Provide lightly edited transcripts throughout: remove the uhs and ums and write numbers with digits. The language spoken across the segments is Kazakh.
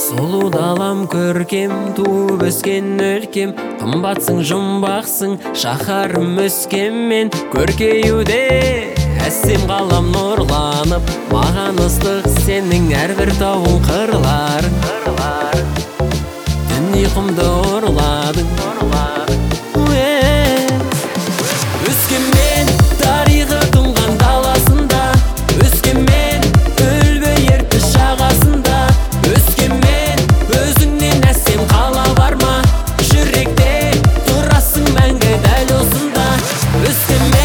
Сұлу далам көркем, туып өскен өлкем, қымбатсың жұмбақсың шаһарым өскемен. Көркеюде әсем қалам нұрланып, маған ыстық сенің әрбір тауың қырларың. Түн ұйқымды ұрладың. Өскемен тарихы тұнған даласында, өскемен үлбі ертіс жағасында, өскемен өзіңнен әсем қала бар ма? Жүректе тұрасың мәңгі дәл осында. Өскемен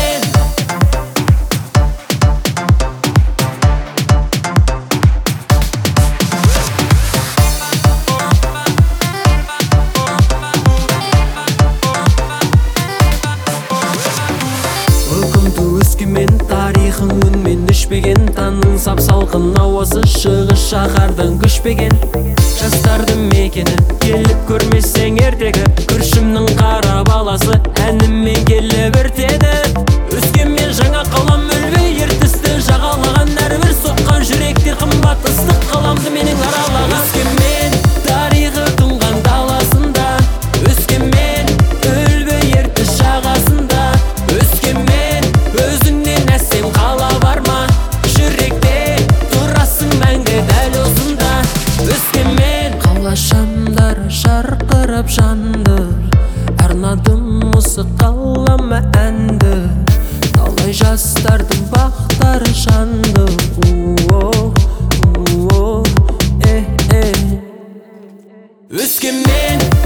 Өскемен тарихың үнмен өшпеген, таңның сап-салқын ауасы шығыс шаһардан көшпеген. Жастарды мекені келіп көрмесең ертегі, күршімнің қара баласы әнімен келіп ертеді. Өскемен жаңа қалам үлбі ертісті жағалаған, әрбір соққан жүректер қымбат ыстық қаламды менің аралаған. Өскемен тарихы тұнған даласында, өскемен үлбі ертіс жағасында, өскемен өзіңнен әсем қала бар ма? Жүректе тұрасың мәңгі дәл осында. Өскемен қала шамдары жарқырап жанды, арнадым осы қалама әнді. Талай жастардың бақтары жанды. Өскемен